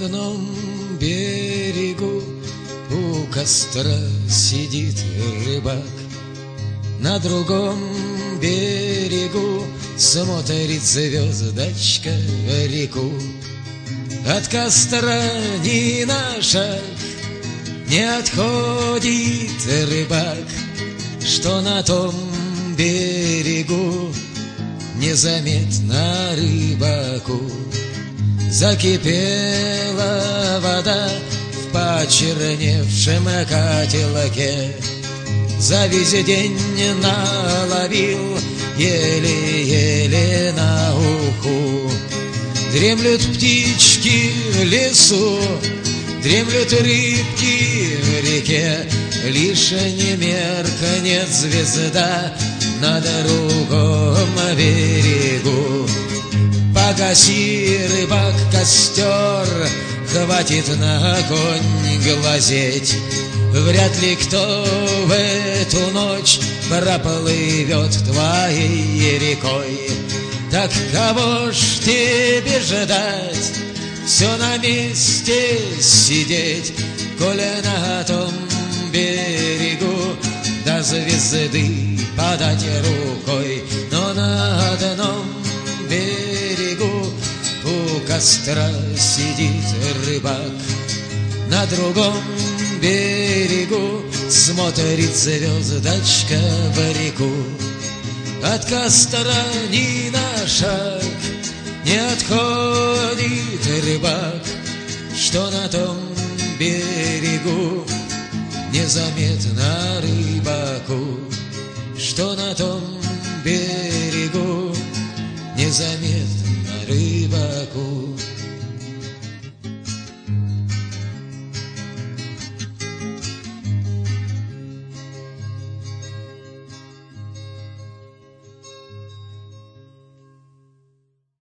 одном берегу у костра сидит рыбак, на другом берегу смотрит звездочка реку. От костра ни на шаг не отходит рыбак, что на том берегу незаметно рыбаку. Закипела вода в почерневшем котелке, за весь день наловил еле-еле на уху. Дремлют птички в лесу, дремлют рыбки в реке, лишь не меркнет звезда на другом берегу. Погаси, рыбак, костер, хватит на огонь глазеть. Вряд ли кто в эту ночь проплывет твоей рекой. Так кого ж тебе ждать, все на месте сидеть, коли на том берегу до звезды подать рукой. Но на одном берегу у костра сидит рыбак, на другом берегу смотрит звездочка в реку. От костра ни на шаг не отходит рыбак, что на том берегу незаметно рыбаку, что на том берегу незаметно